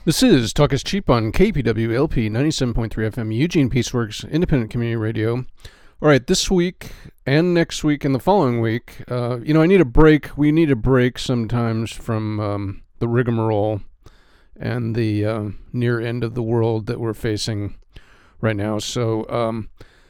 This is Talk is Cheap on KPWLP 97.3 FM, Eugene Peaceworks, independent community radio. All right, this week and next week and the following week, I need a break. We need a break sometimes from the rigmarole and the near end of the world that we're facing right now. So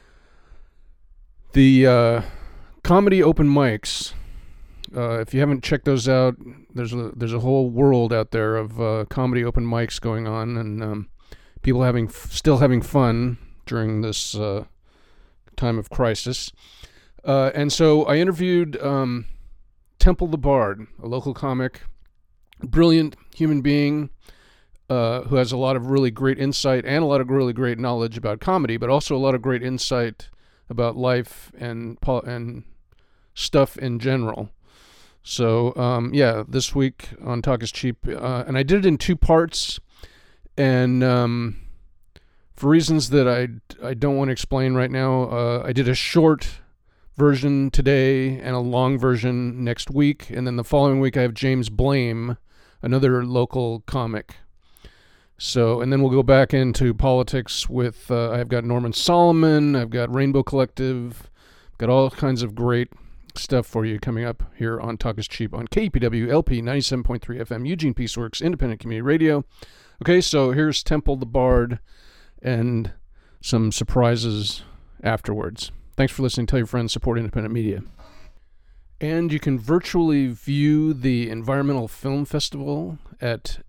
the comedy open mics, if you haven't checked those out, there's a whole world out there of comedy open mics going on, and people still having fun during this time of crisis. And so I interviewed Temple the Bard, a local comic, brilliant human being who has a lot of really great insight and a lot of really great knowledge about comedy, but also a lot of great insight about life and stuff in general. So, this week on Talk is Cheap, and I did it in two parts, and for reasons that I don't want to explain right now, I did a short version today and a long version next week, and then the following week I have James Blame, another local comic. So, and then we'll go back into politics with, I've got Norman Solomon, I've got Rainbow Collective, I've got all kinds of great stuff for you coming up here on Talk is Cheap on KPWLP 97.3 FM, Eugene Peaceworks, independent community radio. Okay, so here's Temple the Bard and some surprises afterwards. Thanks for listening. Tell your friends, support independent media. And you can virtually view the Environmental Film Festival at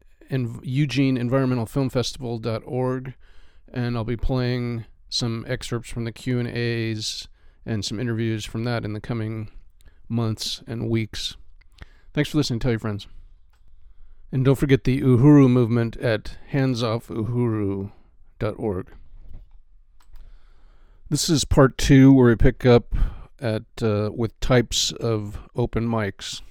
eugeneenvironmentalfilmfestival.org, and I'll be playing some excerpts from the Q&As and some interviews from that in the coming months and weeks. Thanks for listening. Tell your friends. And don't forget the Uhuru movement at handsoffuhuru.org. This is part 2 where we pick up at with types of open mics.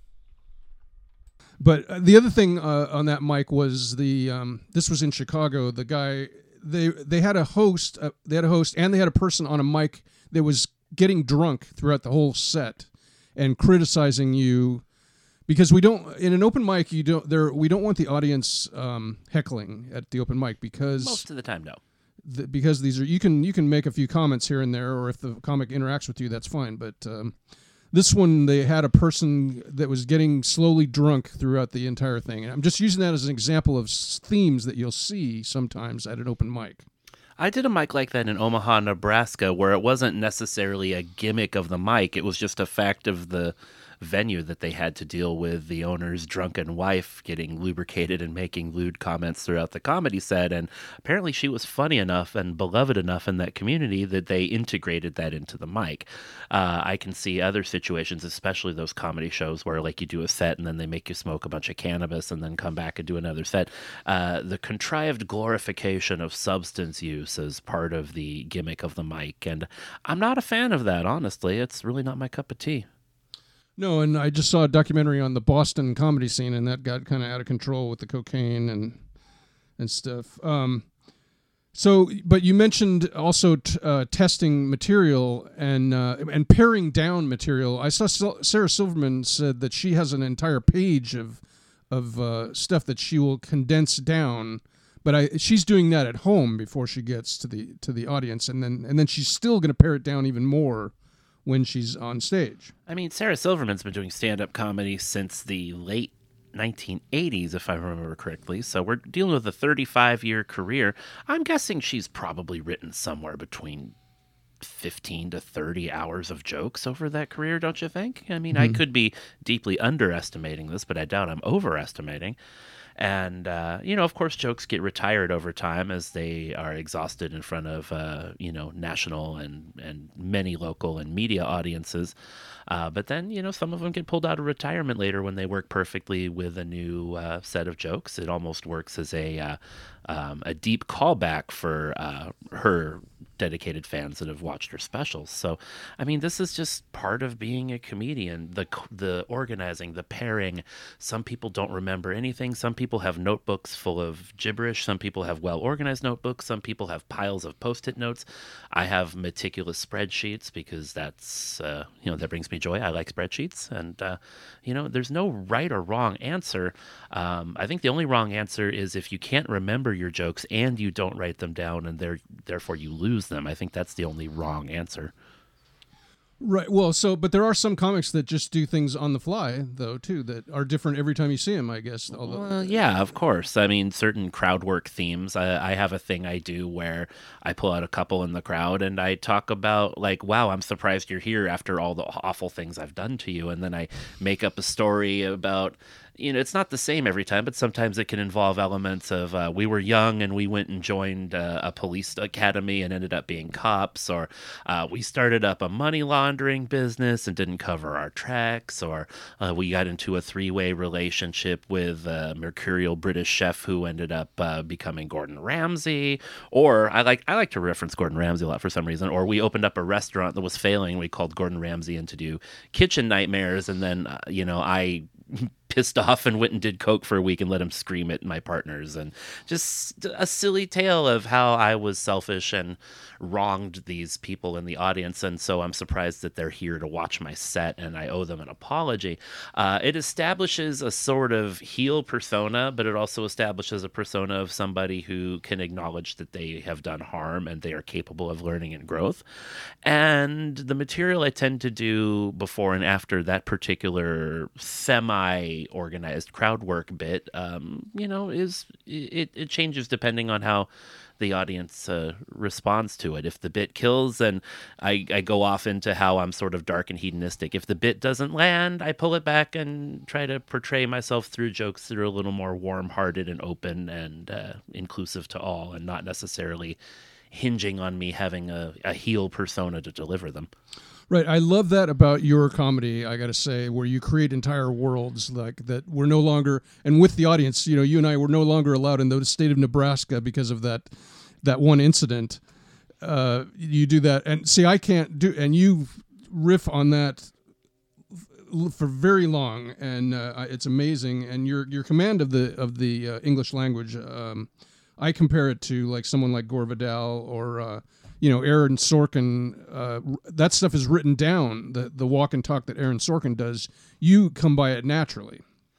But the other thing on that mic was this was in Chicago. The guy they had a host, and they had a person on a mic that was getting drunk throughout the whole set and criticizing you, because we don't, in an open mic, we don't want the audience heckling at the open mic, because most of the time, no. Because these are, you can make a few comments here and there, or if the comic interacts with you, that's fine. But this one, they had a person that was getting slowly drunk throughout the entire thing. And I'm just using that as an example of themes that you'll see sometimes at an open mic. I did a mic like that in Omaha, Nebraska, where it wasn't necessarily a gimmick of the mic. It was just a fact of the venue that they had to deal with the owner's drunken wife getting lubricated and making lewd comments throughout the comedy set. And apparently she was funny enough and beloved enough in that community that they integrated that into the mic. I can see other situations, especially those comedy shows where like you do a set and then they make you smoke a bunch of cannabis and then come back and do another set. The contrived glorification of substance use is part of the gimmick of the mic. And I'm not a fan of that, honestly. It's really not my cup of tea. No, and I just saw a documentary on the Boston comedy scene, and that got kind of out of control with the cocaine and stuff. But you mentioned also testing material and paring down material. I saw Sarah Silverman said that she has an entire page of stuff that she will condense down, but she's doing that at home before she gets to the audience, and then she's still going to pare it down even more when she's on stage. I mean, Sarah Silverman's been doing stand-up comedy since the late 1980s, if I remember correctly. So we're dealing with a 35-year career. I'm guessing she's probably written somewhere between 15 to 30 hours of jokes over that career, don't you think? I mean, I could be deeply underestimating this, but I doubt I'm overestimating. And, of course, jokes get retired over time as they are exhausted in front of, national and many local and media audiences. But then, some of them get pulled out of retirement later when they work perfectly with a new set of jokes. It almost works as a deep callback for her dedicated fans that have watched her specials. So, I mean, this is just part of being a comedian. The organizing, the pairing. Some people don't remember anything. Some people have notebooks full of gibberish. Some people have well organized notebooks. Some people have piles of post-it notes. I have meticulous spreadsheets because that's that brings me joy. I like spreadsheets, and there's no right or wrong answer. I think the only wrong answer is if you can't remember your jokes and you don't write them down, and therefore you lose them. I think that's the only wrong answer. Right. Well, but there are some comics that just do things on the fly, though, too, that are different every time you see them, I guess. Well, yeah, of course. I mean, certain crowd work themes. I have a thing I do where I pull out a couple in the crowd and I talk about, like, wow, I'm surprised you're here after all the awful things I've done to you. And then I make up a story about, it's not the same every time, but sometimes it can involve elements of we were young and we went and joined a police academy and ended up being cops, or we started up a money laundering business and didn't cover our tracks, or we got into a three-way relationship with a mercurial British chef who ended up becoming Gordon Ramsay, or I like to reference Gordon Ramsay a lot for some reason, or we opened up a restaurant that was failing. We called Gordon Ramsay in to do kitchen nightmares, and then I pissed off and went and did coke for a week and let him scream at my partners, and just a silly tale of how I was selfish and wronged these people in the audience. And so I'm surprised that they're here to watch my set, and I owe them an apology. It establishes a sort of heel persona, but it also establishes a persona of somebody who can acknowledge that they have done harm and they are capable of learning and growth. And the material I tend to do before and after that particular semi-organized crowd work bit, it changes depending on how the audience responds to it. If the bit kills, then I go off into how I'm sort of dark and hedonistic. If the bit doesn't land, I pull it back and try to portray myself through jokes that are a little more warm-hearted and open and inclusive to all, and not necessarily hinging on me having a heel persona to deliver them. Right. I love that about your comedy, I got to say, where you create entire worlds like that. We're no longer, and with the audience, you and I were no longer allowed in the state of Nebraska because of that one incident. You do that. And see, I can't do, and you riff on that for very long, and it's amazing. And your command of the English language, I compare it to like someone like Gore Vidal or Aaron Sorkin. That stuff is written down. The walk and talk that Aaron Sorkin does, you come by it naturally.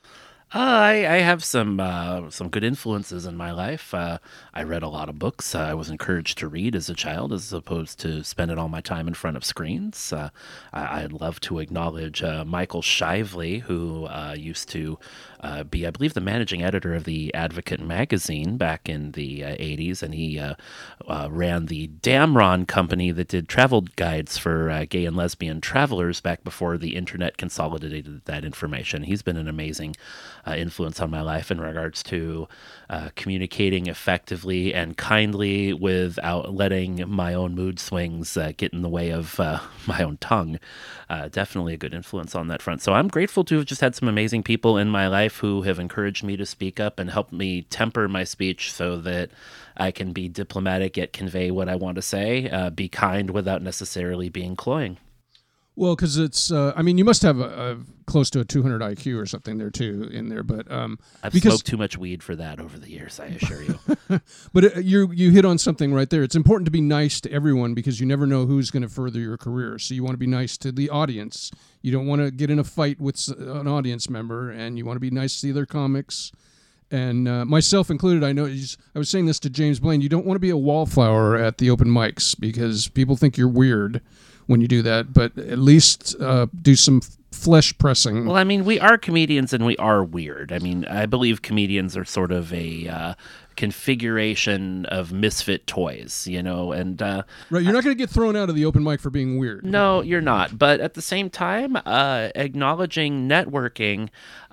I have some good influences in my life. I read a lot of books. I was encouraged to read as a child as opposed to spending all my time in front of screens. I'd love to acknowledge Michael Shively, who used to be, I believe, the managing editor of the Advocate magazine back in the 80s, and he ran the Damron company that did travel guides for gay and lesbian travelers back before the internet consolidated that information. He's been an amazing influence on my life in regards to communicating effectively and kindly without letting my own mood swings get in the way of my own tongue. Definitely a good influence on that front. So I'm grateful to have just had some amazing people in my life who have encouraged me to speak up and helped me temper my speech so that I can be diplomatic yet convey what I want to say, be kind without necessarily being cloying. Well, because it's, you must have a close to a 200 IQ or something there too in there, but I've smoked too much weed for that over the years, I assure you. But you hit on something right there. It's important to be nice to everyone because you never know who's going to further your career. So you want to be nice to the audience. You don't want to get in a fight with an audience member, and you want to be nice to the other comics. And myself included, I was saying this to James Blaine. You don't want to be a wallflower at the open mics because people think you're weird when you do that, but at least do some flesh pressing. Well, we are comedians and we are weird. I believe comedians are sort of a configuration of misfit toys, and right, you're not going to get thrown out of the open mic for being weird. No, you're not. But at the same time, acknowledging networking,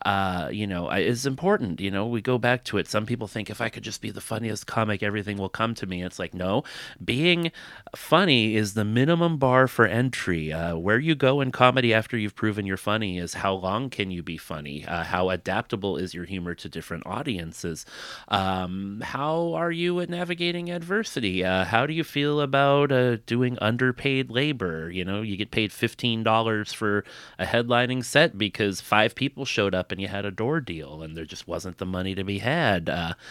is important. We go back to it. Some people think if I could just be the funniest comic, everything will come to me. It's like, no, being funny is the minimum bar for entry. Where you go in comedy after you've proven you're funny is how long can you be funny? How adaptable is your humor to different audiences? How are you at navigating adversity? How do you feel about doing underpaid labor? You know, you get paid $15 for a headlining set because 5 people showed up and you had a door deal and there just wasn't the money to be had.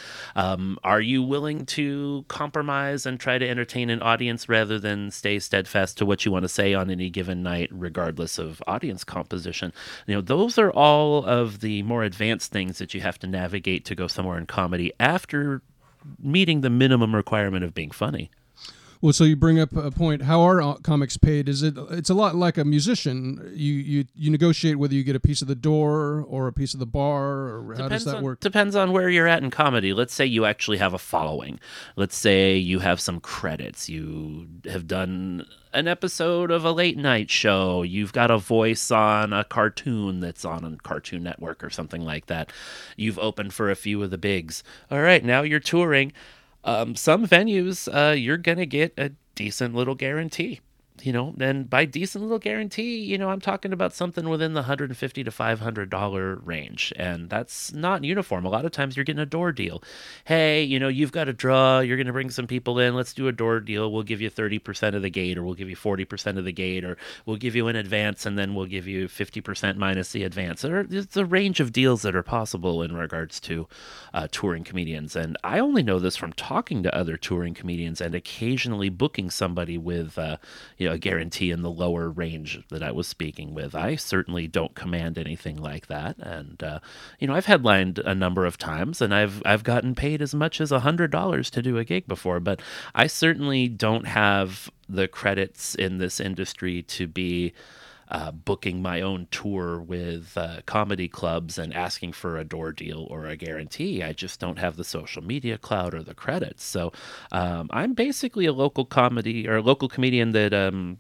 Are you willing to compromise and try to entertain an audience rather than stay steadfast to what you want to say on any given night, regardless of audience composition? You know, those are all of the more advanced things that you have to navigate to go somewhere in comedy after meeting the minimum requirement of being funny. Well, so you bring up a point. How are comics paid? It's a lot like a musician. You negotiate whether you get a piece of the door or a piece of the bar, or how does that work? Depends on where you're at in comedy. Let's say you actually have a following. Let's say you have some credits. You have done an episode of a late night show. You've got a voice on a cartoon that's on a Cartoon Network or something like that. You've opened for a few of the bigs. All right, now you're touring. Some venues, you're going to get a decent little guarantee, you know, and by decent little guarantee, you know, I'm talking about something within the $150 to $500 range. And that's not uniform. A lot of times you're getting a door deal. Hey, you know, you've got a draw. You're going to bring some people in. Let's do a door deal. We'll give you 30% of the gate, or we'll give you 40% of the gate, or we'll give you an advance and then we'll give you 50% minus the advance. There's a range of deals that are possible in regards to touring comedians. And I only know this from talking to other touring comedians and occasionally booking somebody with, you know, a guarantee in the lower range that I was speaking with. I certainly don't command anything like that. And, you know, I've headlined a number of times and I've gotten paid as much as $100 to do a gig before, but I certainly don't have the credits in this industry to be booking my own tour with comedy clubs and asking for a door deal or a guarantee. I just don't have the social media clout or the credits. So I'm basically a local comedy or a local comedian that,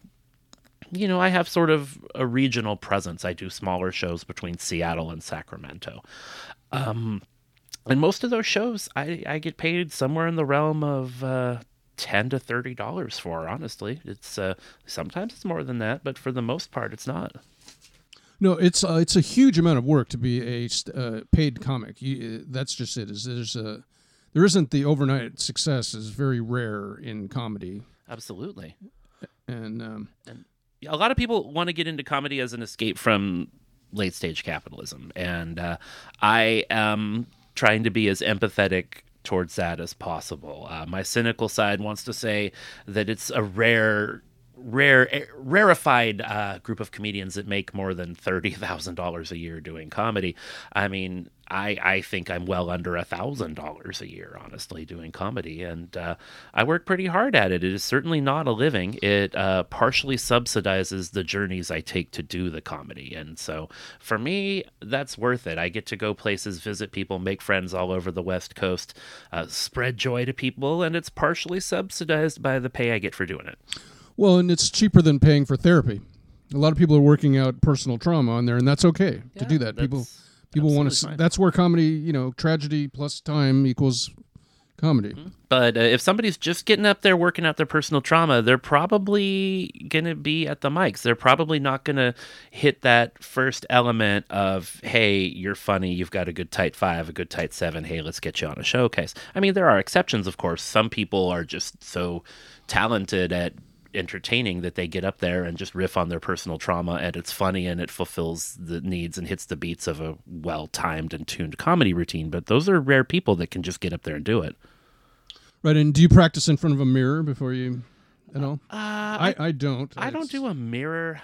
you know, I have sort of a regional presence. I do smaller shows between Seattle and Sacramento. And most of those shows, I get paid somewhere in the realm of $10 to $30 for. Honestly, it's sometimes it's more than that, but for the most part, it's not. No, it's a huge amount of work to be a paid comic. That's just it. There isn't the overnight success is very rare in comedy. Absolutely. And a lot of people want to get into comedy as an escape from late stage capitalism, and I am trying to be as empathetic towards that as possible. My cynical side wants to say that it's a rarefied group of comedians that make more than $30,000 a year doing comedy. I mean, I think I'm well under $1,000 a year, honestly, doing comedy, and I work pretty hard at it. It is certainly not a living. It partially subsidizes the journeys I take to do the comedy, and so for me, that's worth it. I get to go places, visit people, make friends all over the West Coast, spread joy to people, and it's partially subsidized by the pay I get for doing it. Well, and it's cheaper than paying for therapy. A lot of people are working out personal trauma on there, and that's okay to do that. People want to. That's where comedy, you know, tragedy plus time equals comedy. Mm-hmm. But if somebody's just getting up there working out their personal trauma, they're probably going to be at the mics. They're probably not going to hit that first element of, hey, you're funny, you've got a good tight 5, a good tight 7, hey, let's get you on a showcase. I mean, there are exceptions, of course. Some people are just so talented at entertaining that they get up there and just riff on their personal trauma, and it's funny and it fulfills the needs and hits the beats of a well-timed and tuned comedy routine. But those are rare people that can just get up there and do it. Right. And do you practice in front of a mirror before you know? I don't. I don't do a mirror.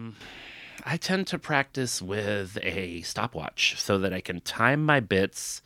I tend to practice with a stopwatch so that I can time my bits,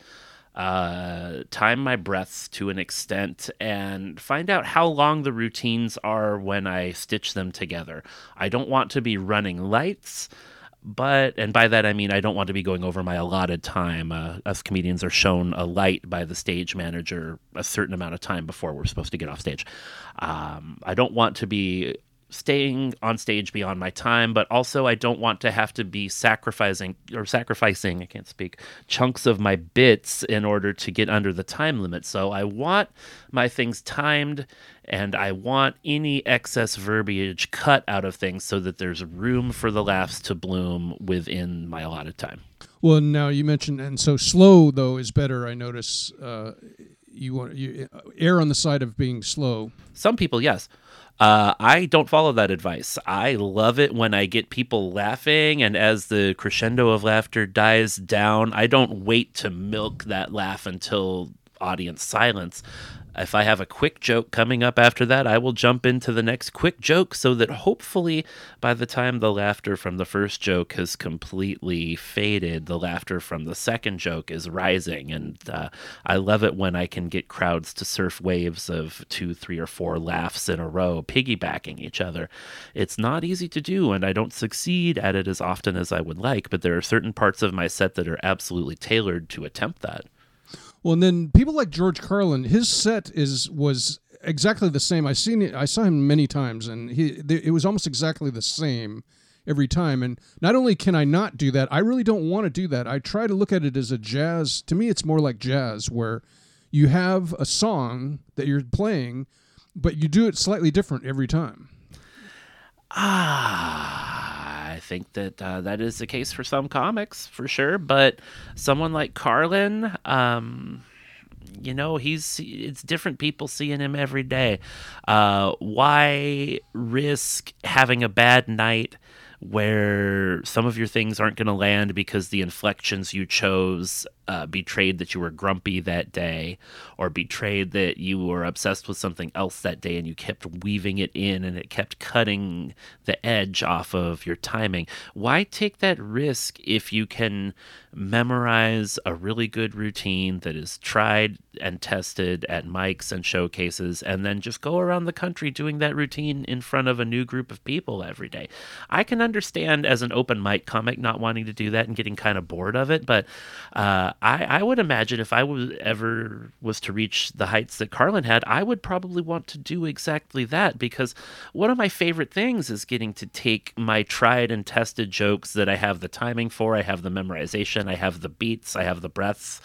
time my breaths to an extent, and find out how long the routines are when I stitch them together. I don't want to be running lights, and by that I mean I don't want to be going over my allotted time. Us comedians are shown a light by the stage manager a certain amount of time before we're supposed to get off stage. I don't want to be staying on stage beyond my time, but also I don't want to have to be sacrificing, I can't speak, chunks of my bits in order to get under the time limit. So I want my things timed, and I want any excess verbiage cut out of things so that there's room for the laughs to bloom within my allotted time. Well, now you mentioned, and so slow, though, is better, I notice. you err on the side of being slow. Some people, yes. I don't follow that advice. I love it when I get people laughing, and as the crescendo of laughter dies down, I don't wait to milk that laugh until audience silence. If I have a quick joke coming up after that, I will jump into the next quick joke so that hopefully by the time the laughter from the first joke has completely faded, the laughter from the second joke is rising. And I love it when I can get crowds to surf waves of 2, 3, or 4 laughs in a row, piggybacking each other. It's not easy to do, and I don't succeed at it as often as I would like, but there are certain parts of my set that are absolutely tailored to attempt that. Well, and then people like George Carlin, his set was exactly the same. I saw him many times, and it was almost exactly the same every time. And not only can I not do that, I really don't want to do that. I try to look at it as a jazz. To me, it's more like jazz, where you have a song that you're playing, but you do it slightly different every time. I think that that is the case for some comics, for sure. But someone like Carlin, it's different people seeing him every day. Why risk having a bad night where some of your things aren't going to land because the inflections you chose betrayed that you were grumpy that day, or betrayed that you were obsessed with something else that day and you kept weaving it in and it kept cutting the edge off of your timing? Why take that risk if you can memorize a really good routine that is tried and tested at mics and showcases, and then just go around the country doing that routine in front of a new group of people every day? I can understand as an open mic comic not wanting to do that and getting kind of bored of it, but I would imagine if I was to reach the heights that Carlin had, I would probably want to do exactly that, because one of my favorite things is getting to take my tried and tested jokes that I have the timing for, I have the memorization, I have the beats, I have the breaths,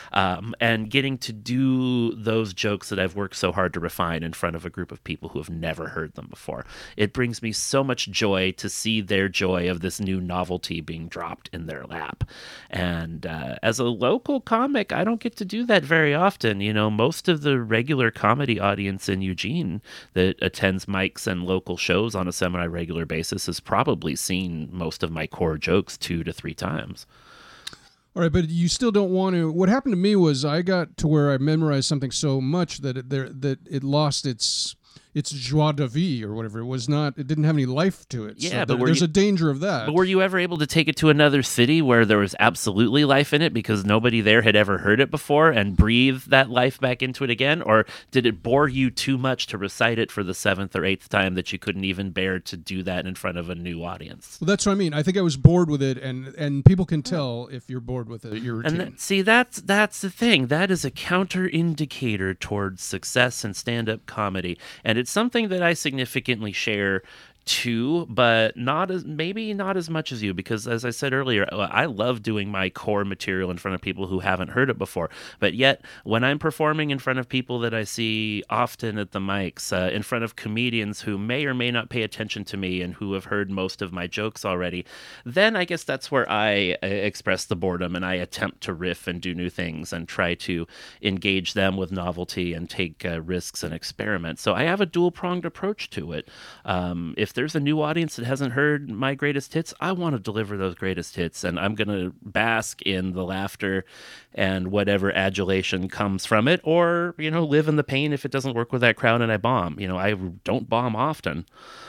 and getting to do those jokes that I've worked so hard to refine in front of a group of people who have never heard them before. It brings me so much joy to see their joy of this new novelty being dropped in their lap. And as a local comic, I don't get to do that very often. Most of the regular comedy audience in Eugene that attends mics and local shows on a semi-regular basis has probably seen most of my core jokes 2 to 3 times. All right, but you still don't want to. What happened to me was I got to where I memorized something so much that it lost its joie de vivre or whatever. It didn't have any life to it. Yeah, so there's a danger of that. But were you ever able to take it to another city where there was absolutely life in it because nobody there had ever heard it before, and breathe that life back into it again? Or did it bore you too much to recite it for the 7th or 8th time that you couldn't even bear to do that in front of a new audience? Well, that's what I mean. I think I was bored with it, and people can tell if you're bored with it. Your routine. And that's the thing. That is a counter indicator towards success in stand-up comedy, and it's something that I significantly share too, but maybe not as much as you, because as I said earlier, I love doing my core material in front of people who haven't heard it before. But yet, when I'm performing in front of people that I see often at the mics, in front of comedians who may or may not pay attention to me and who have heard most of my jokes already, then I guess that's where I express the boredom and I attempt to riff and do new things and try to engage them with novelty and take risks and experiment. So I have a dual-pronged approach to it. If there's a new audience that hasn't heard my greatest hits, I want to deliver those greatest hits, and I'm going to bask in the laughter and whatever adulation comes from it, or, live in the pain if it doesn't work with that crowd and I bomb. I don't bomb often.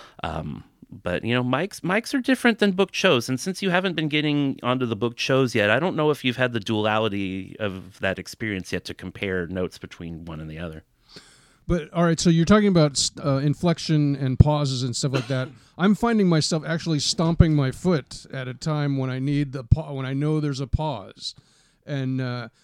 But, mics are different than booked shows, and since you haven't been getting onto the booked shows yet, I don't know if you've had the duality of that experience yet to compare notes between one and the other. But all right, so you're talking about inflection and pauses and stuff like that. I'm finding myself actually stomping my foot at a time when I need when I know there's a pause, and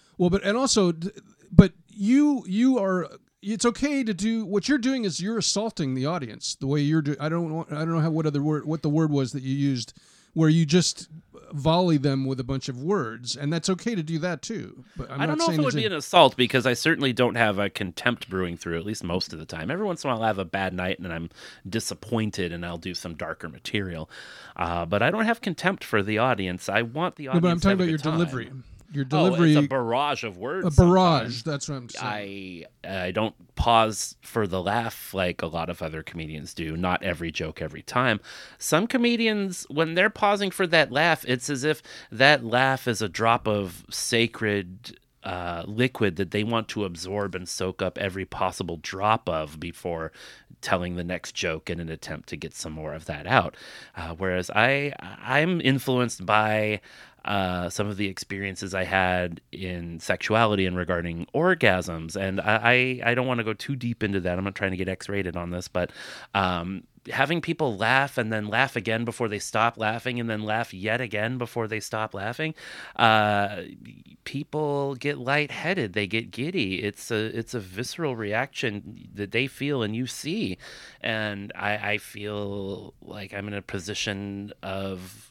but you are. It's okay to do what you're doing. Is you're assaulting the audience the way you're doing. I don't know what the word was that you used, where you just volley them with a bunch of words, and that's okay to do that too. But I don't know if it would be an assault, because I certainly don't have a contempt brewing through, at least most of the time. Every once in a while I'll have a bad night and I'm disappointed and I'll do some darker material. But I don't have contempt for the audience. I want the audience but I'm talking to have about your a good time. delivery. your Oh, delivery. it's a barrage of words. A barrage. Sometimes. That's what I'm saying. I don't pause for the laugh like a lot of other comedians do. Not every joke every time. Some comedians, when they're pausing for that laugh, it's as if that laugh is a drop of sacred liquid that they want to absorb and soak up every possible drop of before telling the next joke in an attempt to get some more of that out. Whereas I'm influenced by some of the experiences I had in sexuality and regarding orgasms. And I don't want to go too deep into that. I'm not trying to get X-rated on this, but having people laugh and then laugh again before they stop laughing and then laugh yet again before they stop laughing, people get lightheaded. They get giddy. It's a visceral reaction that they feel and you see. And I feel like I'm in a position of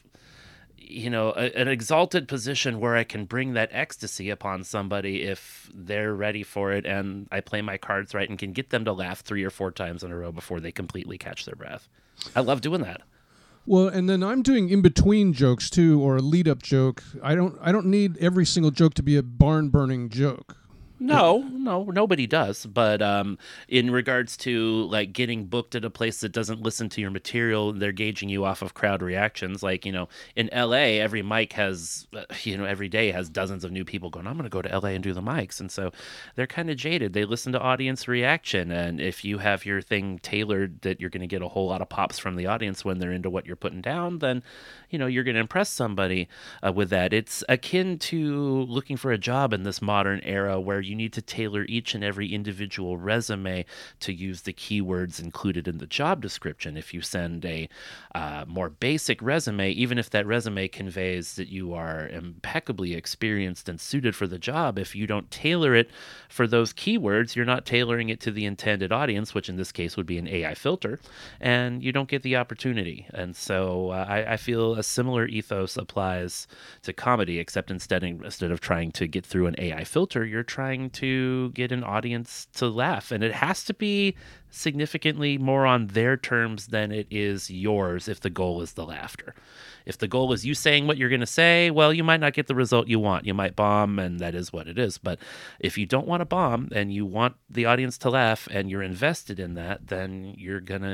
an exalted position where I can bring that ecstasy upon somebody if they're ready for it, and I play my cards right and can get them to laugh 3 or 4 times in a row before they completely catch their breath. I love doing that. Well, and then I'm doing in between jokes too, or a lead up joke. I don't need every single joke to be a barn burning joke. No, nobody does. But in regards to like getting booked at a place that doesn't listen to your material, they're gauging you off of crowd reactions. Like, in LA, every mic has, every day has dozens of new people going, I'm going to go to LA and do the mics. And so they're kind of jaded. They listen to audience reaction. And if you have your thing tailored that you're going to get a whole lot of pops from the audience when they're into what you're putting down, then, you're going to impress somebody with that. It's akin to looking for a job in this modern era where you need to tailor each and every individual resume to use the keywords included in the job description. If you send a more basic resume, even if that resume conveys that you are impeccably experienced and suited for the job, if you don't tailor it for those keywords, you're not tailoring it to the intended audience, which in this case would be an AI filter, and you don't get the opportunity. And so I feel a similar ethos applies to comedy, except instead of trying to get through an AI filter, you're trying to get an audience to laugh. And it has to be significantly more on their terms than it is yours if the goal is the laughter. If the goal is you saying what you're going to say, well, you might not get the result you want. You might bomb, and that is what it is. But if you don't want to bomb and you want the audience to laugh and you're invested in that, then you're going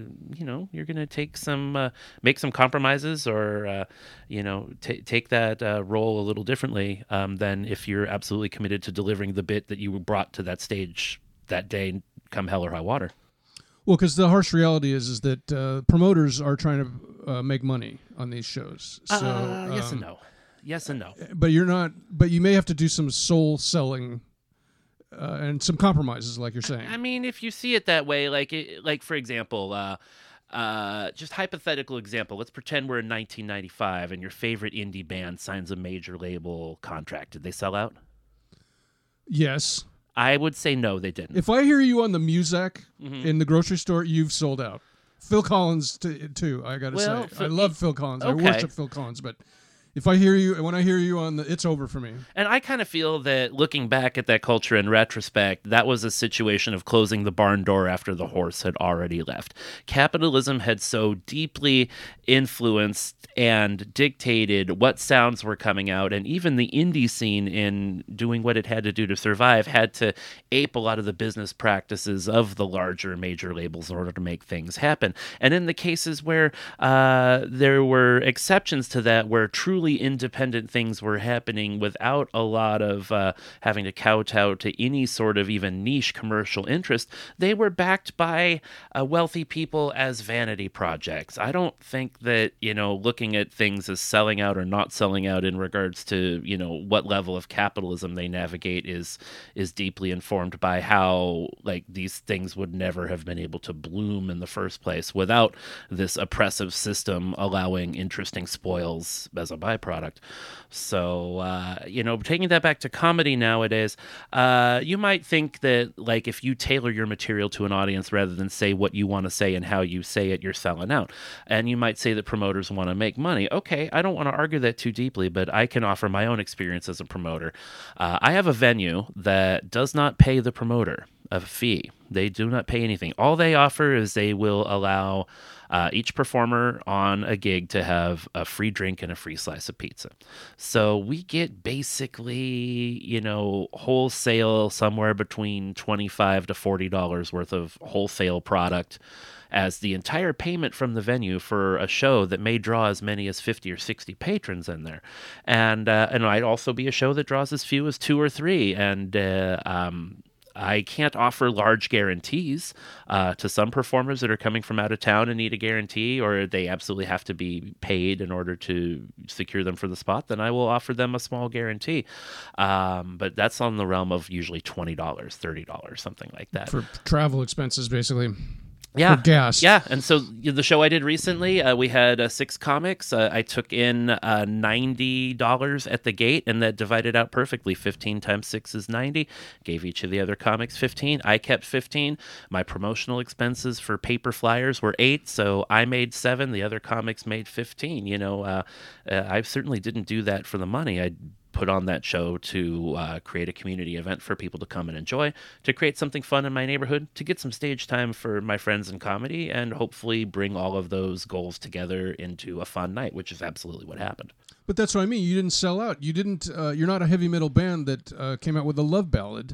to take some, make some compromises or, take that role a little differently than if you're absolutely committed to delivering the bit that you brought to that stage that day, come hell or high water. Well, because the harsh reality is that promoters are trying to make money on these shows. So yes and no. Yes and no. But you're not. But you may have to do some soul selling and some compromises, like you're saying. I mean, if you see it that way, like for example, just hypothetical example. Let's pretend we're in 1995 and your favorite indie band signs a major label contract. Did they sell out? Yes. I would say no, they didn't. If I hear you on the Muzak in the grocery store, you've sold out. Phil Collins, too, I got to say. I love Phil Collins. Okay. I worship Phil Collins, but if I hear you, when I hear you on the, it's over for me. And I kind of feel that looking back at that culture in retrospect, that was a situation of closing the barn door after the horse had already left. Capitalism had so deeply influenced and dictated what sounds were coming out, and even the indie scene, in doing what it had to do to survive, had to ape a lot of the business practices of the larger major labels in order to make things happen. And in the cases where there were exceptions to that, where truly independent things were happening without a lot of having to kowtow to any sort of even niche commercial interest, they were backed by wealthy people as vanity projects. I don't think that, looking at things as selling out or not selling out in regards to, what level of capitalism they navigate is deeply informed by how, these things would never have been able to bloom in the first place without this oppressive system allowing interesting spoils as a byproduct. So, taking that back to comedy nowadays, you might think that, if you tailor your material to an audience rather than say what you want to say and how you say it, you're selling out. And you might say that promoters want to make money. Okay, I don't want to argue that too deeply, but I can offer my own experience as a promoter. I have a venue that does not pay the promoter. a fee. They do not pay anything. All they offer is they will allow each performer on a gig to have a free drink and a free slice of pizza. So we get basically, wholesale somewhere between $25 to $40 worth of wholesale product as the entire payment from the venue for a show that may draw as many as 50 or 60 patrons in there. And it might also be a show that draws as few as 2 or 3. And I can't offer large guarantees to some performers that are coming from out of town and need a guarantee, or they absolutely have to be paid in order to secure them for the spot. Then I will offer them a small guarantee. But that's on the realm of usually $20, $30, something like that. For travel expenses, basically. Yeah. For gas. Yeah. And so the show I did recently, we had 6 comics. I took in $90 at the gate, and that divided out perfectly. 15 times 6 is 90. Gave each of the other comics 15. I kept 15. My promotional expenses for paper flyers were 8, so I made 7. The other comics made 15. I certainly didn't do that for the money. I put on that show to create a community event for people to come and enjoy, to create something fun in my neighborhood, to get some stage time for my friends in comedy, and hopefully bring all of those goals together into a fun night, which is absolutely what happened. But that's what I mean. You didn't sell out. You didn't. You're not a heavy metal band that came out with a love ballad.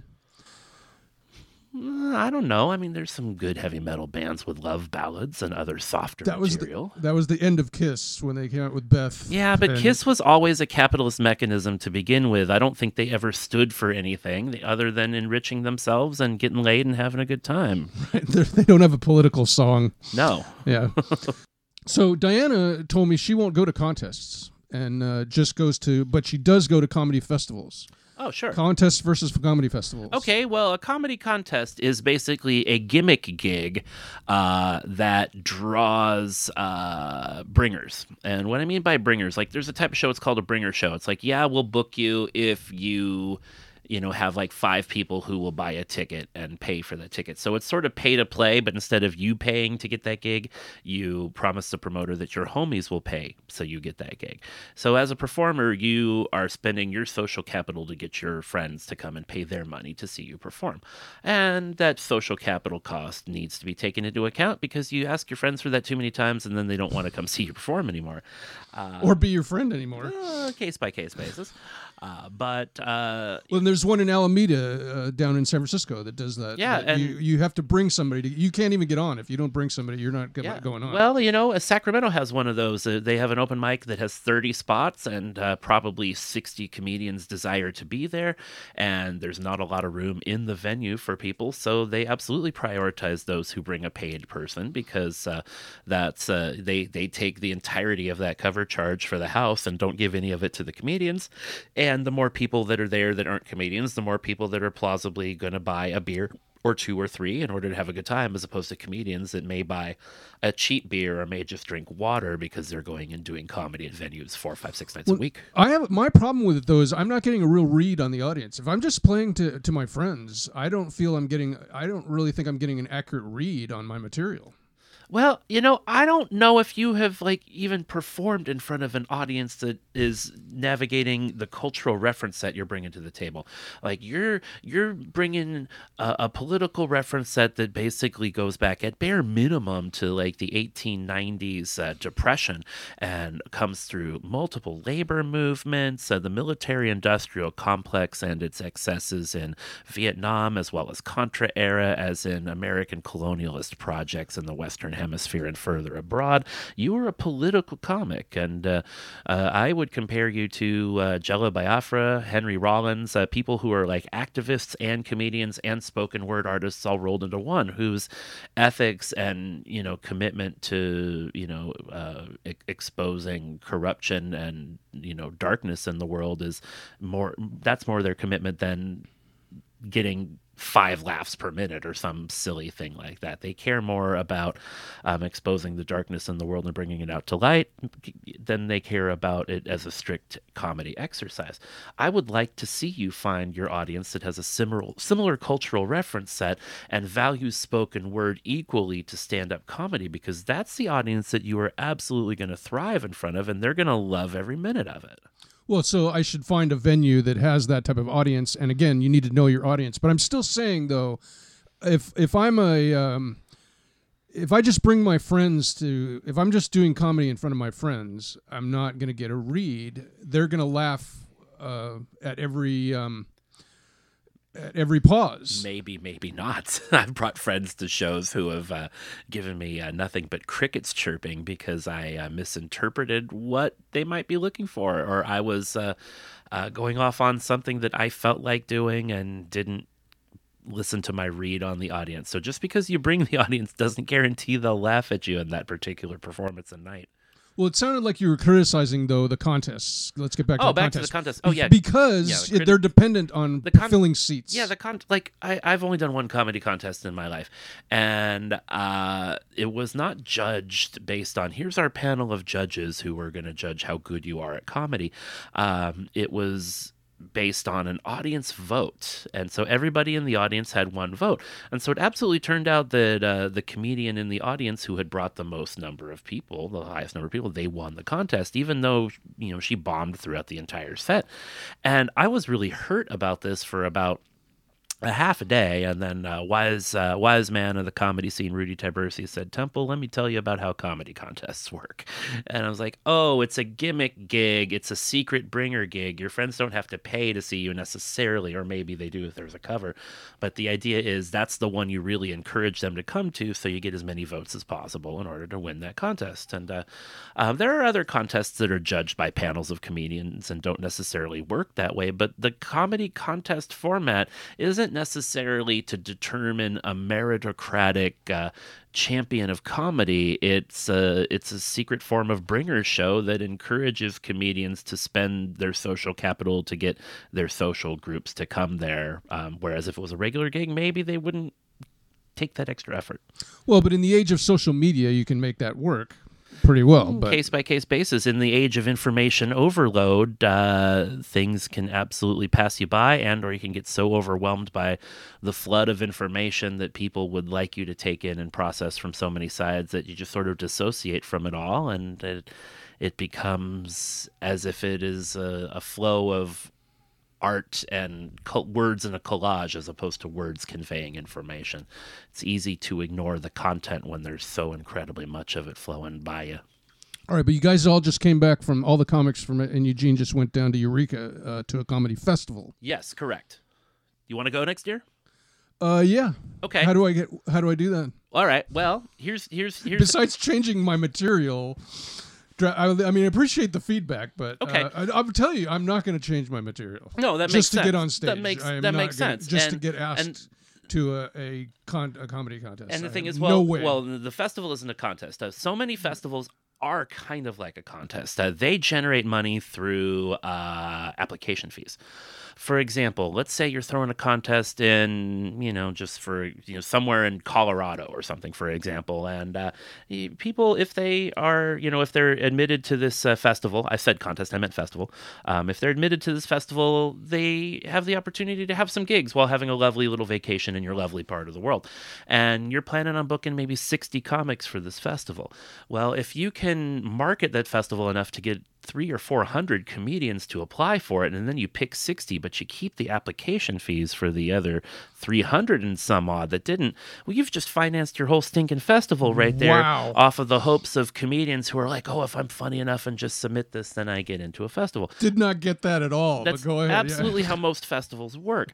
I don't know. I mean, there's some good heavy metal bands with love ballads and other softer material. That was the end of Kiss when they came out with Beth. Yeah, but Kiss was always a capitalist mechanism to begin with. I don't think they ever stood for anything other than enriching themselves and getting laid and having a good time. Right. They don't have a political song. No. Yeah. So Diana told me she won't go to contests and just goes to, but she does go to comedy festivals. Oh, sure. Contests versus comedy festivals. Okay, well, a comedy contest is basically a gimmick gig that draws bringers. And what I mean by bringers, like there's a type of show, it's called a bringer show. It's like, yeah, we'll book you if you have like 5 people who will buy a ticket and pay for that ticket. So it's sort of pay to play, but instead of you paying to get that gig, you promise the promoter that your homies will pay so you get that gig. So as a performer, you are spending your social capital to get your friends to come and pay their money to see you perform. And that social capital cost needs to be taken into account because you ask your friends for that too many times and then they don't want to come see you perform anymore. Or be your friend anymore. Case by case basis. Well, there's one in Alameda down in San Francisco that does that. Yeah, and you have to bring somebody. You can't even get on if you don't bring somebody. You're not going on. Well, Sacramento has one of those. They have an open mic that has 30 spots, and probably 60 comedians desire to be there. And there's not a lot of room in the venue for people, so they absolutely prioritize those who bring a paid person because that's they take the entirety of that cover charge for the house and don't give any of it to the comedians. And the more people that are there that aren't comedians, the more people that are plausibly going to buy a beer or 2 or 3 in order to have a good time, as opposed to comedians that may buy a cheap beer or may just drink water because they're going and doing comedy at venues 4, 5, 6 nights a week. My problem with it, though, is I'm not getting a real read on the audience. If I'm just playing to my friends, I don't really think I'm getting an accurate read on my material. Well, I don't know if you have even performed in front of an audience that is navigating the cultural reference set you're bringing to the table. Like you're bringing a political reference set that basically goes back at bare minimum to like the 1890s Depression and comes through multiple labor movements, the military-industrial complex and its excesses in Vietnam, as well as Contra era, as in American colonialist projects in the Western Hemisphere and further abroad. You are a political comic, and I would compare you to Jello Biafra, Henry Rollins, people who are like activists and comedians and spoken word artists all rolled into one, whose ethics and commitment to exposing corruption and darkness in the world is more. That's more their commitment than getting 5 laughs per minute or some silly thing like that. They care more about exposing the darkness in the world and bringing it out to light than they care about it as a strict comedy exercise. I would like to see you find your audience that has a similar cultural reference set and values spoken word equally to stand-up comedy, because that's the audience that you are absolutely going to thrive in front of, and they're going to love every minute of it. Well, so I should find a venue that has that type of audience. And again, you need to know your audience. But I'm still saying, though, if I'm if I just bring my friends to, if I'm just doing comedy in front of my friends, I'm not going to get a read. They're going to laugh at every pause. Maybe not. I've brought friends to shows who have given me nothing but crickets chirping because I misinterpreted what they might be looking for, or I was going off on something that I felt like doing and didn't listen to my read on the audience. So just because you bring the audience doesn't guarantee they'll laugh at you in that particular performance and night. Well, it sounded like you were criticizing, though, the contests. Let's get back to the contest. To the contest. Oh, yeah. Because they're dependent on filling seats. Yeah, I've only done one comedy contest in my life, and it was not judged based on, here's our panel of judges who are going to judge how good you are at comedy. It was based on an audience vote, and so everybody in the audience had one vote, and so it absolutely turned out that the comedian in the audience who had brought the most number of people, the highest number of people, they won the contest, even though she bombed throughout the entire set. And I was really hurt about this for about a half a day, and then wise man of the comedy scene, Rudy Tibursi, said, "Temple, let me tell you about how comedy contests work." And I was like, "Oh, it's a gimmick gig. It's a secret bringer gig. Your friends don't have to pay to see you necessarily, or maybe they do if there's a cover. But the idea is that's the one you really encourage them to come to, so you get as many votes as possible in order to win that contest." And there are other contests that are judged by panels of comedians and don't necessarily work that way, but the comedy contest format isn't necessarily to determine a meritocratic champion of comedy. It's a secret form of bringer show that encourages comedians to spend their social capital to get their social groups to come there. Whereas if it was a regular gig, maybe they wouldn't take that extra effort. Well, but in the age of social media, you can make that work pretty well. But case-by-case basis. In the age of information overload, things can absolutely pass you by, or you can get so overwhelmed by the flood of information that people would like you to take in and process from so many sides that you just sort of dissociate from it all, and it becomes as if it is a flow of art and words in a collage as opposed to words conveying information. It's easy to ignore the content when there's so incredibly much of it flowing by you. All right, but you guys all just came back from all the comics from it, and Eugene just went down to Eureka to a comedy festival. Yes, correct. You want to go next year? Yeah. Okay. How do I do that? All right. Well, here's besides changing my material. I mean, I appreciate the feedback, but okay. I'll tell you, I'm not going to change my material. No, that makes sense. Just to get on stage. That makes sense. Just to get asked to a comedy contest. And the thing is, no way. Well, the festival isn't a contest. So many festivals are kind of like a contest. They generate money through application fees. For example, let's say you're throwing a contest in, just for, somewhere in Colorado or something, for example. And people, if they are, if they're admitted to this festival, I said contest, I meant festival. If they're admitted to this festival, they have the opportunity to have some gigs while having a lovely little vacation in your lovely part of the world. And you're planning on booking maybe 60 comics for this festival. Well, if you can market that festival enough to get 300 or 400 comedians to apply for it, and then you pick 60, but you keep the application fees for the other 300 and some odd that didn't. Well, you've just financed your whole stinking festival right there. Wow. Off of the hopes of comedians who are like, oh, if I'm funny enough and just submit this, then I get into a festival. Did not get that at all. That's but go ahead. Absolutely how most festivals work.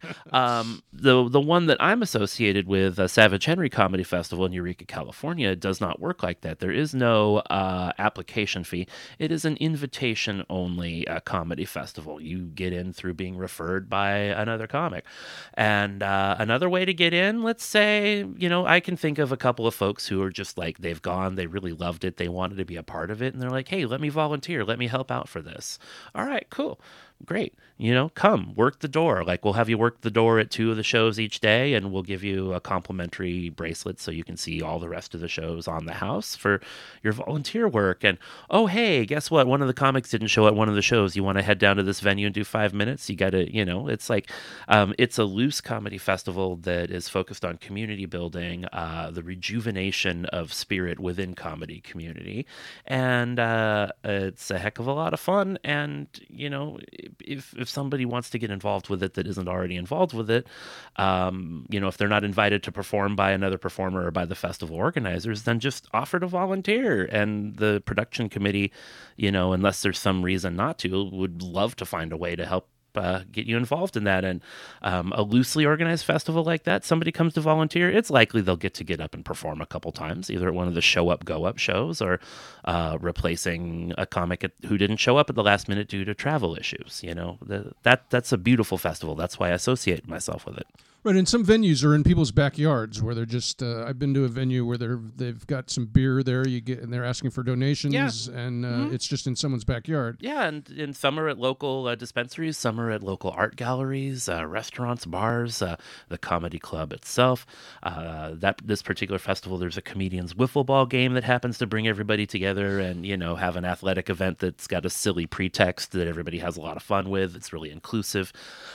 The one that I'm associated with, Savage Henry Comedy Festival in Eureka, California, does not work like that. There is no application fee. It is an invitation-only comedy festival. You get in through being referred by another comic. And another way to get in, let's say, I can think of a couple of folks who are just like, they've gone, they really loved it, they wanted to be a part of it, and they're like, hey, let me volunteer, let me help out for this. All right, cool. Great. Come work the door. Like, we'll have you work the door at 2 of the shows each day, and we'll give you a complimentary bracelet so you can see all the rest of the shows on the house for your volunteer work. And, oh, hey, guess what? One of the comics didn't show at one of the shows. You want to head down to this venue and do 5 minutes? You got to, it's like, it's a loose comedy festival that is focused on community building, the rejuvenation of spirit within comedy community. And it's a heck of a lot of fun. And, if somebody wants to get involved with it that isn't already involved with it, if they're not invited to perform by another performer or by the festival organizers, then just offer to volunteer. And the production committee, unless there's some reason not to, would love to find a way to help get you involved in that. And a loosely organized festival like that, somebody comes to volunteer, it's likely they'll get up and perform a couple times, either at one of the show up go up shows or replacing a comic who didn't show up at the last minute due to travel issues. That's a beautiful festival. That's why I associate myself with it. Right, and some venues are in people's backyards where they're just. I've been to a venue where they've got some beer there. And they're asking for donations, and it's just in someone's backyard. Yeah, and some are at local dispensaries, some are at local art galleries, restaurants, bars, the comedy club itself. This particular festival, there's a comedians wiffle ball game that happens to bring everybody together, and have an athletic event that's got a silly pretext that everybody has a lot of fun with. It's really inclusive.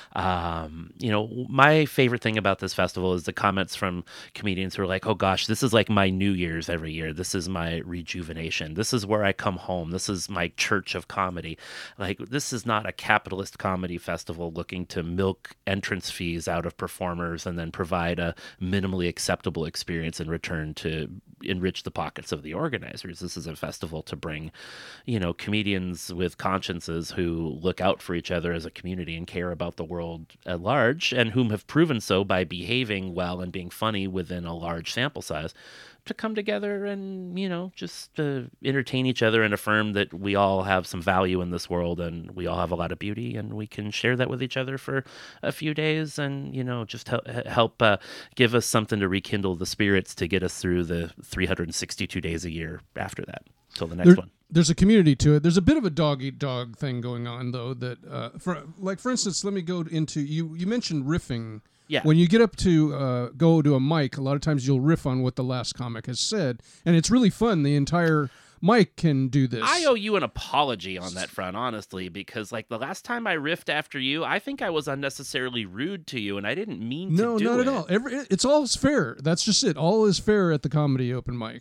My favorite thing about this festival is the comments from comedians who are like, oh gosh, this is like my New Year's every year. This is my rejuvenation. This is where I come home. This is my church of comedy. Like, this is not a capitalist comedy festival looking to milk entrance fees out of performers and then provide a minimally acceptable experience in return to enrich the pockets of the organizers. This is a festival to bring, comedians with consciences who look out for each other as a community and care about the world at large, and whom have proven so by behaving well and being funny within a large sample size, to come together and, just entertain each other and affirm that we all have some value in this world and we all have a lot of beauty and we can share that with each other for a few days and, just help give us something to rekindle the spirits to get us through the 362 days a year after that, till the next one. There's a community to it. There's a bit of a dog-eat-dog thing going on, though, that, for instance, let me go into, you mentioned riffing. Yeah. When you get up to go to a mic, a lot of times you'll riff on what the last comic has said, and it's really fun. The entire mic can do this. I owe you an apology on that front, honestly, because like the last time I riffed after you, I think I was unnecessarily rude to you, and I didn't mean to do it. No, not at all. It's all fair. That's just it. All is fair at the comedy open mic.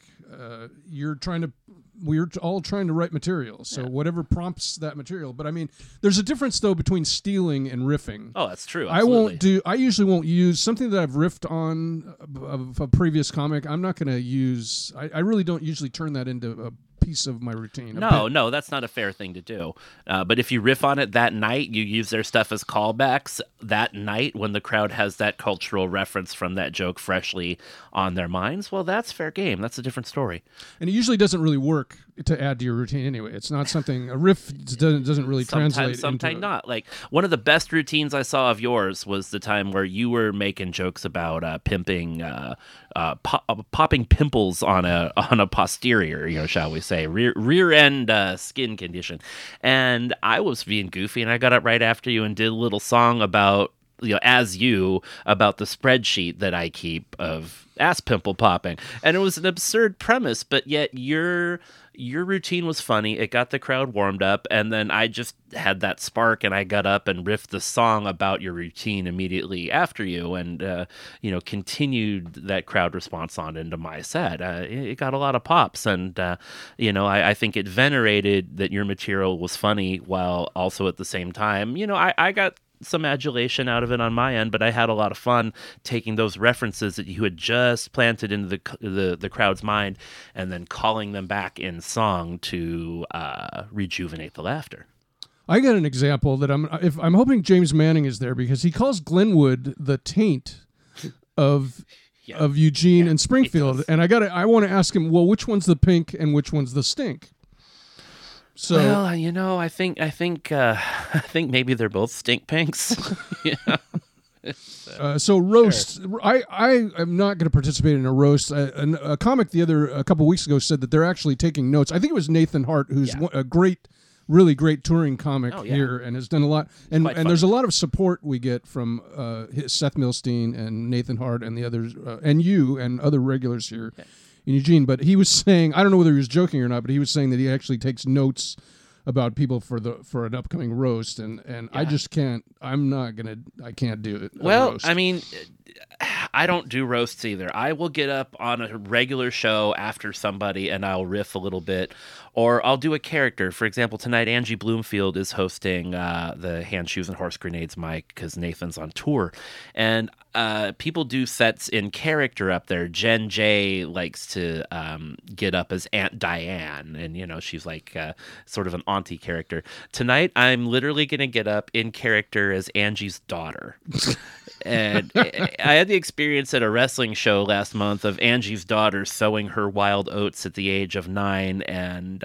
We're all trying to write material, so whatever prompts that material. But I mean, there's a difference though between stealing and riffing. Oh, that's true. Absolutely. I usually won't use something that I've riffed on of a previous comic. I'm not going to use. I really don't usually turn that into a piece of my routine. No, that's not a fair thing to do. But if you riff on it that night, you use their stuff as callbacks that night when the crowd has that cultural reference from that joke freshly on their minds, well, that's fair game. That's a different story. And it usually doesn't really work to add to your routine anyway. It's not something, a riff doesn't really translate. Sometimes not. Like, one of the best routines I saw of yours was the time where you were making jokes about pimping, popping pimples on a posterior, shall we say, rear end skin condition. And I was being goofy, and I got up right after you and did a little song about, about the spreadsheet that I keep of ass pimple popping. And it was an absurd premise, but yet your routine was funny. It got the crowd warmed up, and then I just had that spark, and I got up and riffed the song about your routine immediately after you, and continued that crowd response on into my set. It got a lot of pops, and I think it venerated that your material was funny, while also at the same time, I got some adulation out of it on my end, but I had a lot of fun taking those references that you had just planted into the crowd's mind and then calling them back in song to rejuvenate the laughter. I got an example that I'm hoping James Manning is there, because he calls Glenwood the taint of Eugene and Springfield, and I want to ask him, well, which one's the pink and which one's the stink? So, well, I think maybe they're both stink pinks. So roast. Sure. I am not going to participate in a roast. A comic a couple weeks ago said that they're actually taking notes. I think it was Nathan Hart, who's a really great touring comic here, and has done a lot. And there's a lot of support we get from Seth Milstein and Nathan Hart and the others, and you and other regulars here. Okay. In Eugene, but he was saying, I don't know whether he was joking or not, but he was saying that he actually takes notes about people for an upcoming roast, and I just can't. I can't do it. Well, I mean, I don't do roasts either. I will get up on a regular show after somebody and I'll riff a little bit, or I'll do a character. For example, tonight Angie Bloomfield is hosting the Hand, Shoes, and Horse Grenades mic because Nathan's on tour. And people do sets in character up there. Jen J likes to get up as Aunt Diane, and she's like sort of an auntie character. Tonight, I'm literally going to get up in character as Angie's daughter. And I had the experience at a wrestling show last month of Angie's daughter sowing her wild oats at the age of 9, and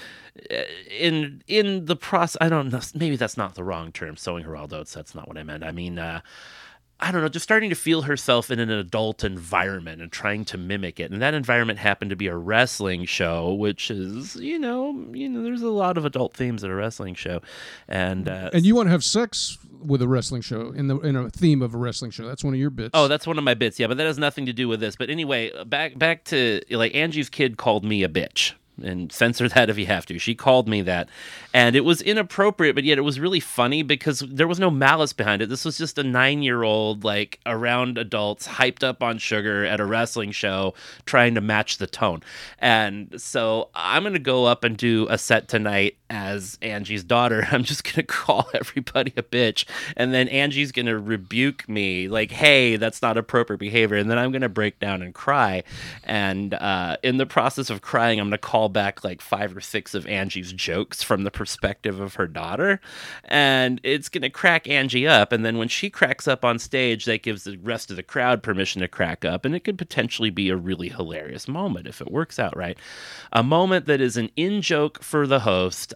in the process, I don't know, maybe that's not the wrong term, sowing her wild oats. That's not what I meant. I mean, I don't know, just starting to feel herself in an adult environment and trying to mimic it. And that environment happened to be a wrestling show, which is, there's a lot of adult themes at a wrestling show. And you want to have sex with a wrestling show in a theme of a wrestling show. That's one of your bits. Oh, that's one of my bits. Yeah, but that has nothing to do with this. But anyway, back to, like, Angie's kid called me a bitch. And censor that if you have to. She called me that. And it was inappropriate, but yet it was really funny because there was no malice behind it. This was just a 9-year-old, like, around adults, hyped up on sugar at a wrestling show, trying to match the tone. And so I'm going to go up and do a set tonight as Angie's daughter. I'm just going to call everybody a bitch. And then Angie's going to rebuke me, like, hey, that's not appropriate behavior. And then I'm going to break down and cry. And in the process of crying, I'm going to call back like 5 or 6 of Angie's jokes from the perspective of her daughter, and it's gonna crack Angie up. And then when she cracks up on stage, that gives the rest of the crowd permission to crack up, and it could potentially be a really hilarious moment if it works out right. A moment that is an in-joke for the host.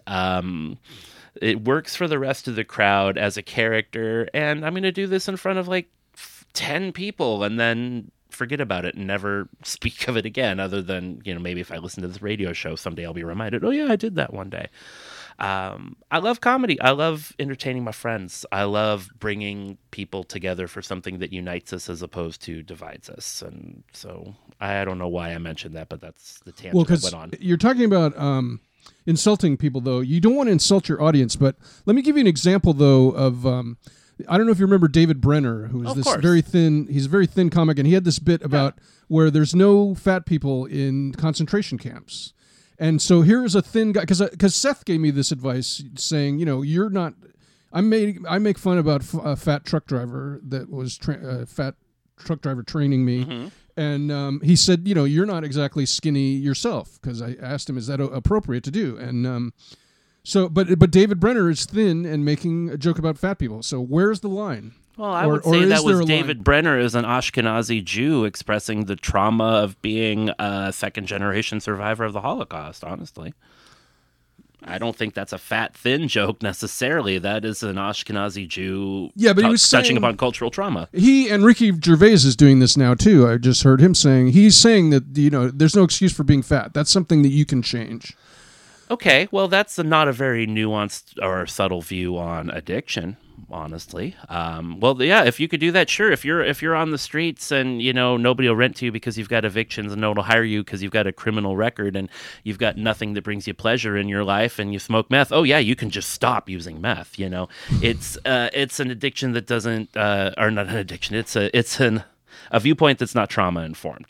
It works for the rest of the crowd as a character, and I'm gonna do this in front of like 10 people, and then forget about it and never speak of it again, other than, maybe if I listen to this radio show someday, I'll be reminded, oh yeah, I did that one day. I love comedy. I love entertaining my friends. I love bringing people together for something that unites us as opposed to divides us. And so I don't know why I mentioned that, but that's the tangent I went on. You're talking about insulting people, though. You don't want to insult your audience, but let me give you an example, though, of I don't know if you remember David Brenner, who is this very thin. He's a very thin comic, and he had this bit about where there's no fat people in concentration camps. And so here is a thin guy, because Seth gave me this advice, saying, you're not. I make fun about a fat truck driver that was fat truck driver training me, mm-hmm. And he said, you're not exactly skinny yourself, because I asked him, is that appropriate to do? And So, but David Brenner is thin and making a joke about fat people. So where's the line? Well, I would say that was David Brenner as an Ashkenazi Jew expressing the trauma of being a second-generation survivor of the Holocaust, honestly. I don't think that's a fat, thin joke necessarily. That is an Ashkenazi Jew he was touching upon cultural trauma. He and Ricky Gervais is doing this now, too. I just heard him saying, he's saying that, there's no excuse for being fat. That's something that you can change. Okay, well, that's not a very nuanced or subtle view on addiction, honestly. If you could do that, sure. If you're on the streets and nobody will rent to you because you've got evictions, and no one will hire you because you've got a criminal record and you've got nothing that brings you pleasure in your life, and you smoke meth, oh yeah, you can just stop using meth. It's an addiction that doesn't, or not an addiction. It's a viewpoint that's not trauma informed.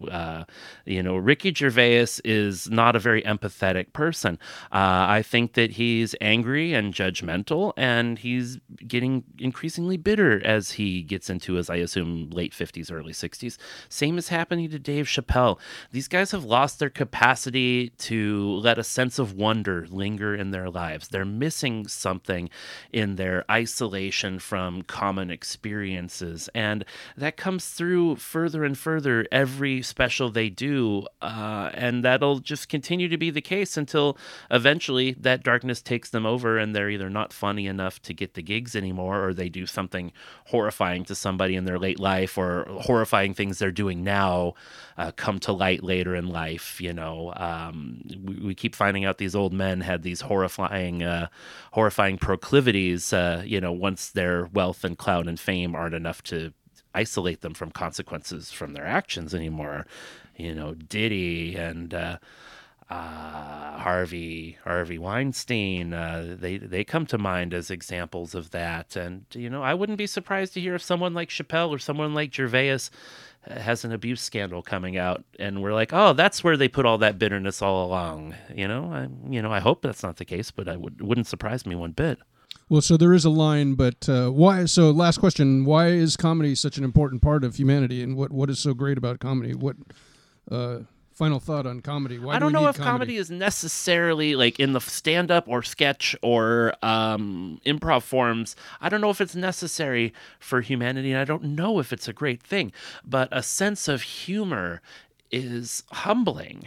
Ricky Gervais is not a very empathetic person. I think that he's angry and judgmental, and he's getting increasingly bitter as he gets into, as I assume, late 50s, early 60s. Same is happening to Dave Chappelle. These guys have lost their capacity to let a sense of wonder linger in their lives. They're missing something in their isolation from common experiences, and that comes through further and further every special they do, and that'll just continue to be the case until eventually that darkness takes them over and they're either not funny enough to get the gigs anymore, or they do something horrifying to somebody in their late life, or horrifying things they're doing now come to light later in life. We keep finding out these old men had these horrifying proclivities, once their wealth and clout and fame aren't enough to isolate them from consequences from their actions anymore. Diddy and Harvey Weinstein. They come to mind as examples of that. And I wouldn't be surprised to hear if someone like Chappelle or someone like Gervais has an abuse scandal coming out, and we're like, oh, that's where they put all that bitterness all along. I hope that's not the case, but wouldn't surprise me one bit. Well, so there is a line, but why? So, last question: why is comedy such an important part of humanity, and what is so great about comedy? What final thought on comedy? Why I don't know if comedy? Comedy is necessarily like in the stand-up or sketch or improv forms. I don't know if it's necessary for humanity, and I don't know if it's a great thing. But a sense of humor is humbling.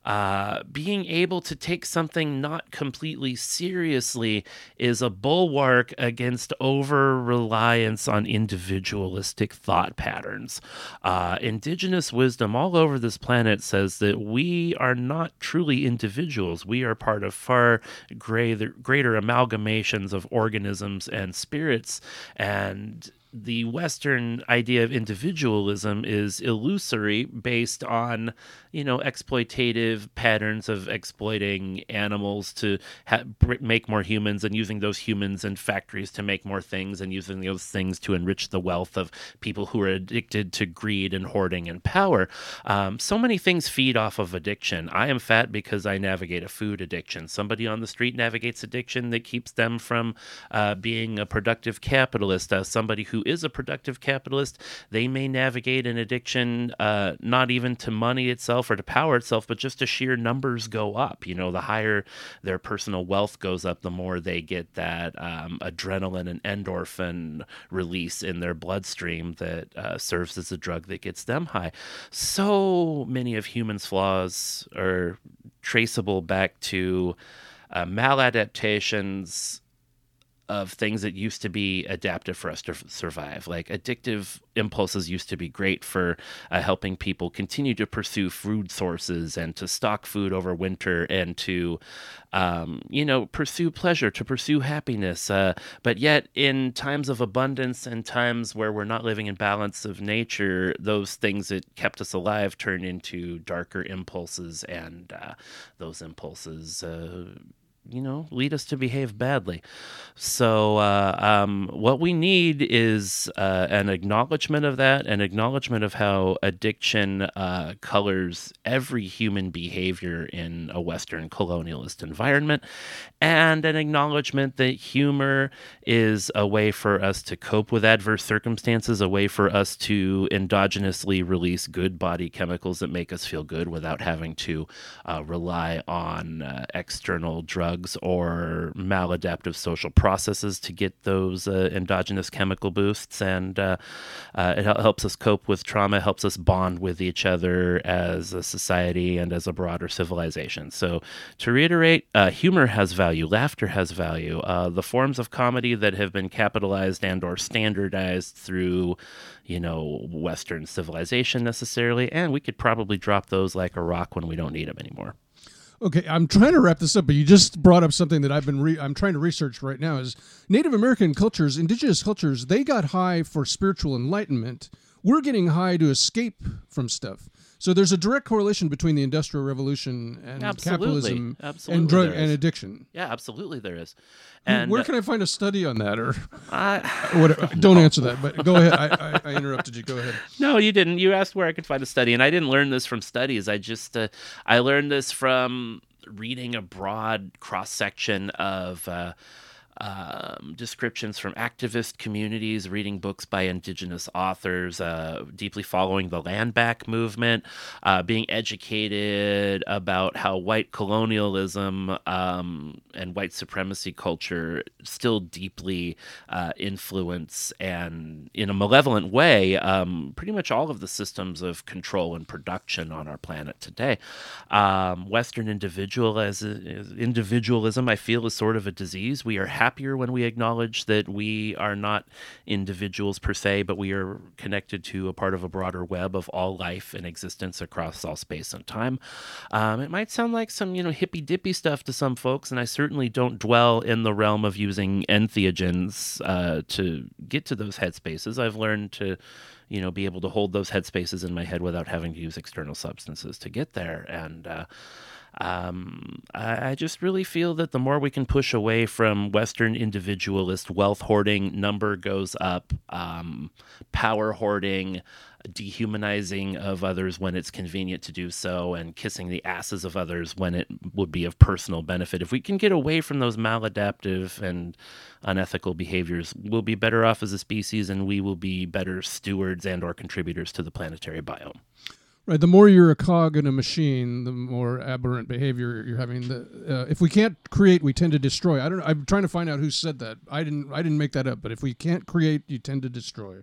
Being able to take something not completely seriously is a bulwark against over-reliance on individualistic thought patterns. Indigenous wisdom all over this planet says that we are not truly individuals. We are part of far greater amalgamations of organisms and spirits, and the Western idea of individualism is illusory, based on, exploitative patterns of exploiting animals to make more humans, and using those humans in factories to make more things, and using those things to enrich the wealth of people who are addicted to greed and hoarding and power. So many things feed off of addiction. I am fat because I navigate a food addiction. Somebody on the street navigates addiction that keeps them from being a productive capitalist. Somebody who is a productive capitalist, they may navigate an addiction not even to money itself or to power itself, but just to sheer numbers go up. The higher their personal wealth goes up, the more they get that adrenaline and endorphin release in their bloodstream that serves as a drug that gets them high. So many of humans' flaws are traceable back to maladaptations of things that used to be adaptive for us to survive. Like addictive impulses used to be great for helping people continue to pursue food sources and to stock food over winter and to, pursue pleasure, to pursue happiness. But yet in times of abundance and times where we're not living in balance of nature, those things that kept us alive turn into darker impulses, and those impulses lead us to behave badly. So what we need is an acknowledgement of that, an acknowledgement of how addiction colors every human behavior in a Western colonialist environment, and an acknowledgement that humor is a way for us to cope with adverse circumstances, a way for us to endogenously release good body chemicals that make us feel good without having to rely on external drugs or maladaptive social processes to get those endogenous chemical boosts. And it helps us cope with trauma, helps us bond with each other as a society and as a broader civilization. So to reiterate, humor has value, laughter has value. The forms of comedy that have been capitalized and or standardized through Western civilization necessarily, and we could probably drop those like a rock when we don't need them anymore. Okay, I'm trying to wrap this up, but you just brought up something that I'm trying to research right now. Is Native American cultures, indigenous cultures, they got high for spiritual enlightenment. We're getting high to escape from stuff. So there's a direct correlation between the Industrial Revolution and capitalism and drug and addiction. Yeah, absolutely there is. And where can I find a study on that? Or don't answer that, but go ahead. I interrupted you. Go ahead. No, you didn't. You asked where I could find a study, and I didn't learn this from studies. I learned this from reading a broad cross-section of descriptions from activist communities, reading books by indigenous authors, deeply following the land back movement, being educated about how white colonialism and white supremacy culture still deeply influence, and in a malevolent way, pretty much all of the systems of control and production on our planet today. Western individualism, I feel, is sort of a disease. We are happier when we acknowledge that we are not individuals per se, but we are connected to a part of a broader web of all life and existence across all space and time. It might sound like some, hippy-dippy stuff to some folks, and I certainly don't dwell in the realm of using entheogens to get to those headspaces. I've learned to be able to hold those headspaces in my head without having to use external substances to get there. And I just really feel that the more we can push away from Western individualist wealth hoarding, number goes up, power hoarding, dehumanizing of others when it's convenient to do so, and kissing the asses of others when it would be of personal benefit. If we can get away from those maladaptive and unethical behaviors, we'll be better off as a species, and we will be better stewards and or contributors to the planetary biome. Right. The more you're a cog in a machine, the more aberrant behavior you're having. If we can't create, we tend to destroy. I don't know. I'm trying to find out who said that. I didn't make that up. But if we can't create, you tend to destroy.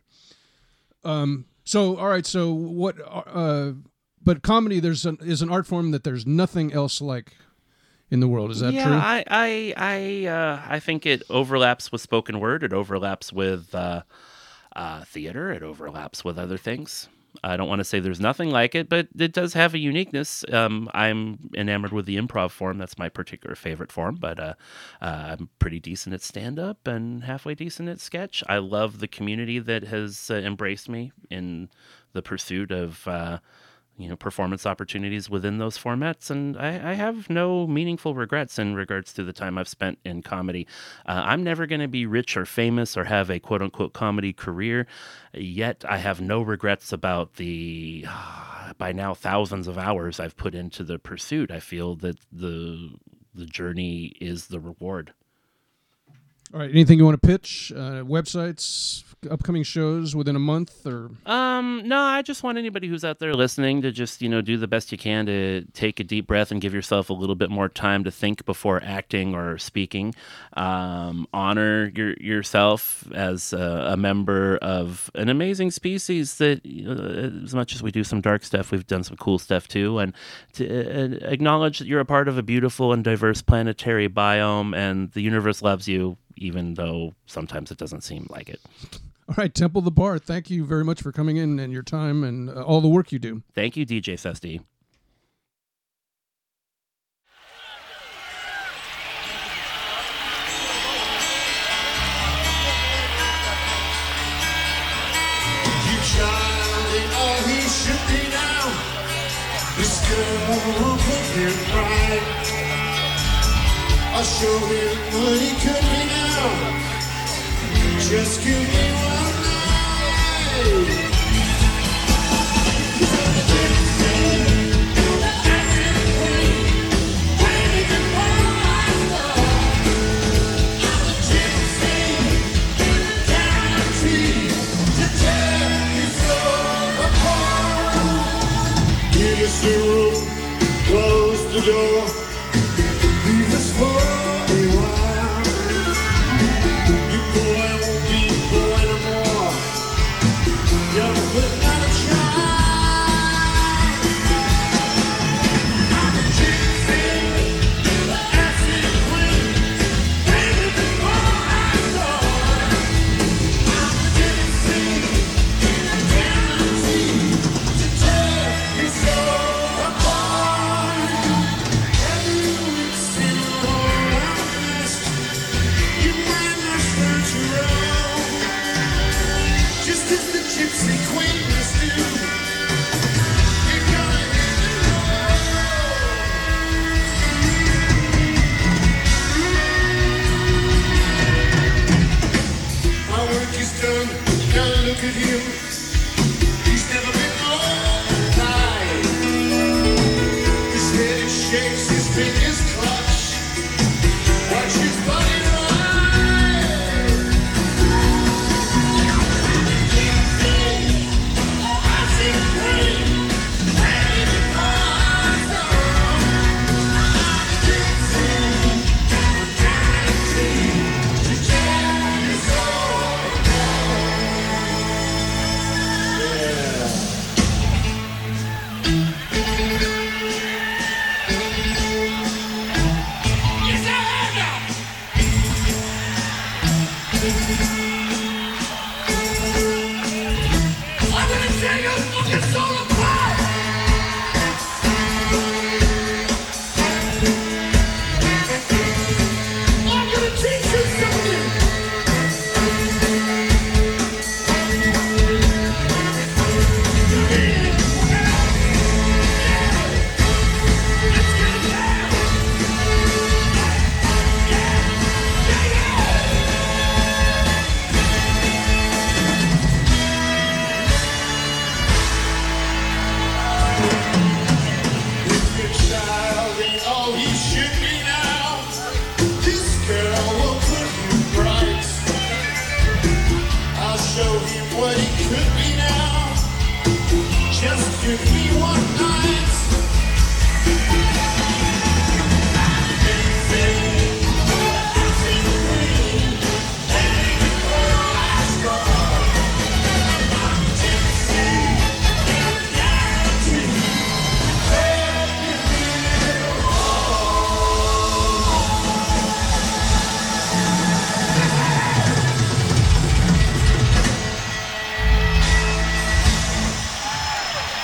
So all right. So what? But comedy is an art form that there's nothing else like in the world. Is that true? Yeah. I think it overlaps with spoken word. It overlaps with theater. It overlaps with other things. I don't want to say there's nothing like it, but it does have a uniqueness. I'm enamored with the improv form. That's my particular favorite form, but I'm pretty decent at stand-up and halfway decent at sketch. I love the community that has embraced me in the pursuit of performance opportunities within those formats, and I have no meaningful regrets in regards to the time I've spent in comedy. I'm never going to be rich or famous or have a quote-unquote comedy career, yet I have no regrets about the by now thousands of hours I've put into the pursuit. I feel that the journey is the reward. All right. Anything you want to pitch? Websites, upcoming shows within a month, or? No, I just want anybody who's out there listening to just, do the best you can to take a deep breath and give yourself a little bit more time to think before acting or speaking. Honor yourself as a member of an amazing species that, as much as we do some dark stuff, we've done some cool stuff too. And to acknowledge that you're a part of a beautiful and diverse planetary biome, and the universe loves you, even though sometimes it doesn't seem like it. All right, Temple the Bar, thank you very much for coming in and your time and all the work you do. Thank you, DJ Sesty. You child ain't all he should be now. This girl will put him right. I'll show him what he could be now. Just give me one night. Give us the room, close the door. Leave us for a while. You boy won't be boy no more. You're putting out a child. I'm a gypsy, the acid queen, baby before I saw. I'm a gypsy, in a guarantee to tear me so apart. show him what he could be now. Just give me one night.